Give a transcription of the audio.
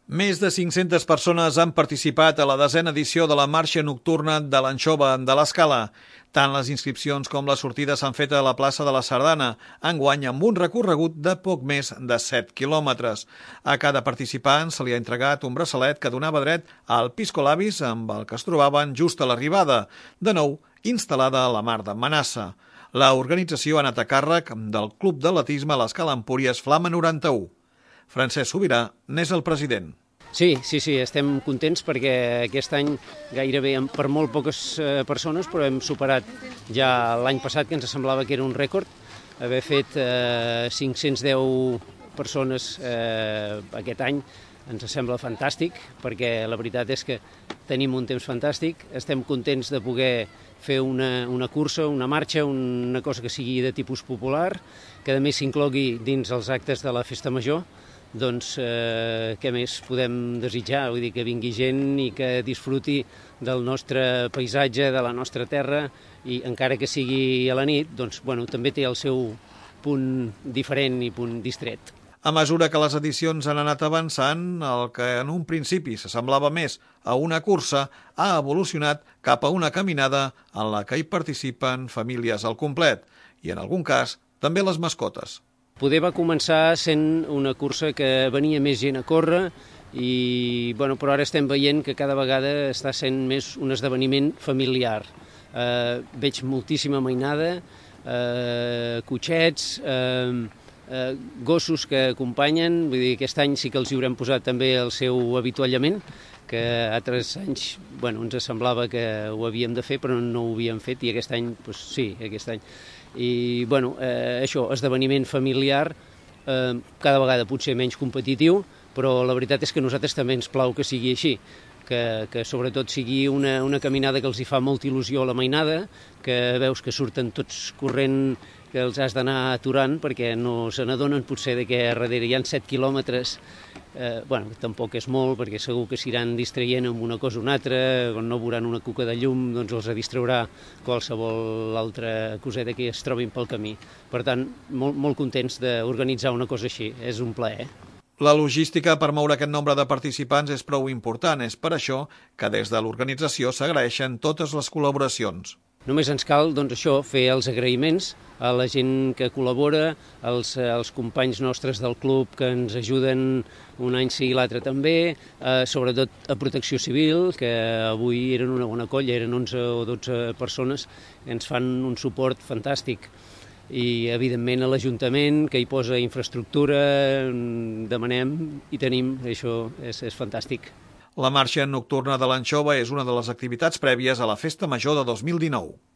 Més de 500 persones han participat a la 10a edició de la Marxa Nocturna de l'Anxova de l'Escala. Tant les inscripcions com les sortides s'han fet a la plaça de la Sardana, enguany amb un recorregut de poc més de 7 quilòmetres. A cada participant se li ha entregat un braçalet que donava dret al piscolabis amb el que es trobaven just a l'arribada, de nou instal·lada a la mar de Manassa. La organització ha anat a càrrec del Club d'Atletisme a l'Escala Empúries Flama 91. Francesc Sobirà n'és el president. Sí, estem contents perquè aquest any gairebé per molt poques persones, però hem superat ja l'any passat, que ens semblava que era un rècord, haver fet 510 persones aquest any. Ens sembla fantàstic, perquè la veritat és que tenim un temps fantàstic, estem contents de poder fer una cursa, una marxa, una cosa que sigui de tipus popular, que a més s'inclogui dins els actes de la Festa Major. Doncs què més podem desitjar? Vull dir, que vingui gent i que disfruti del nostre paisatge, de la nostra terra, i encara que sigui a la nit, doncs, també té el seu punt diferent i punt distret. A mesura que les edicions han anat avançant, el que en un principi s'assemblava més a una cursa ha evolucionat cap a una caminada en la que hi participen famílies al complet i, en algun cas, també les mascotes. Poder va començar sent una cursa que venia més gent a córrer, però ara estem veient que cada vegada està sent més un esdeveniment familiar. Veig moltíssima mainada, cotxets, gossos que acompanyen. Vull dir, aquest any sí que els hi haurem posat també el seu avituallament, que altres anys ens semblava que ho havíem de fer, però no ho havíem fet, i aquest any, sí, aquest any. I això, esdeveniment familiar, cada vegada potser menys competitiu, però la veritat és que a nosaltres també ens plau que sigui així, que sobretot sigui una caminada que els hi fa molta il·lusió a la mainada, que veus que surten tots corrent, que els has d'anar aturant perquè no se n'adonen potser que darrere hi ha 7 quilòmetres. Tampoc és molt, perquè segur que s'iran distraient amb una cosa o una altra, quan no veuran una cuca de llum, doncs els distraurà qualsevol altra coseta que es trobin pel camí. Per tant, molt contents d'organitzar una cosa així, és un plaer. La logística per moure aquest nombre de participants és prou important, és per això que des de l'organització s'agraeixen totes les col·laboracions. Només ens cal, fer els agraïments a la gent que col·labora, als companys nostres del club que ens ajuden un any sí i l'altre també, sobretot a Protecció Civil, que avui eren una bona colla, eren 11 o 12 persones, que ens fan un suport fantàstic. I, evidentment, a l'Ajuntament, que hi posa infraestructura, demanem i tenim, això és fantàstic. La Marxa Nocturna de l'Anxova és una de les activitats prèvies a la Festa Major de 2019.